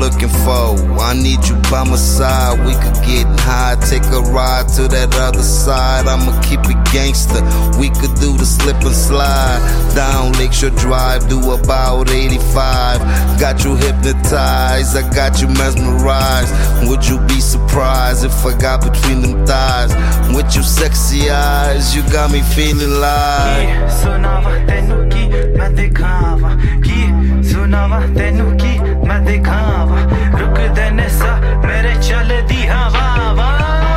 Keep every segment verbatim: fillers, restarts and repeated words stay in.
looking for. I need you by my side. We could get high, take a ride to that other side. I'ma keep it gangster. We could do the slip and slide down Lakeshore Drive, do about eighty-five. Got you hypnotized, I got you mesmerized. Would you be surprised if I got between them thighs? With your sexy eyes, you got me feeling like. सुनावा तेनू की मैं दिखावा की सुनावा तेनू की मैं दिखावा रुक देने सा मेरे चल दी हवा वा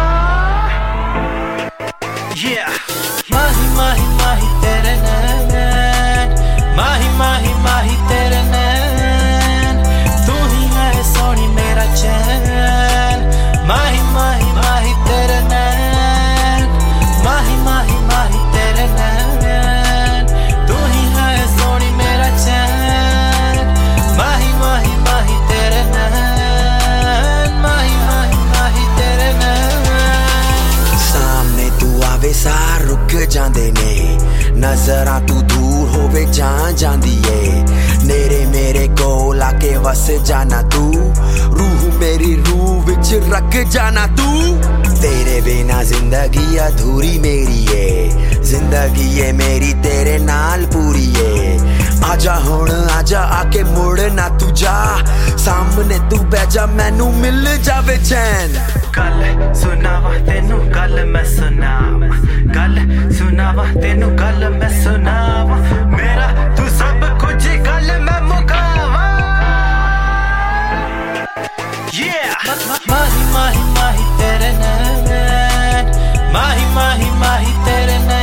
yeah माही माही माही तेरे नैन माही माही माही तेरे नैन तू ही है सोनी मेरा चैन माही माही माही तेरे नैन माही माही माही तेरे नैन तू ही है सोनी मेरा चैन माही माही माही तेरे नैन माही माही माही तेरे नैन सामने तू आवे सार रुक जांदे ने नजरां तू दूर होवे जान जांदी ए नेरे मेरे कोल आके वस जाना तू रूह मेरी रूह विच रख जाना तू तेरे बिना जिंदगी अधूरी मेरी है जिंदगी है मेरी तेरे नाल पूरी है आजा हुण आजा आके मुड़ ना तू जा सामने तू बैजा मैनू मिल जावे चैन गल सुनावा तेनू गल मैं सुनावा गल सुनावा तेनू गल मैं सुनावा मेरा तू सब कुछ गल मैं मुकावा yeah माही माही माही तेरे नैन माही माही माही तेरे नैन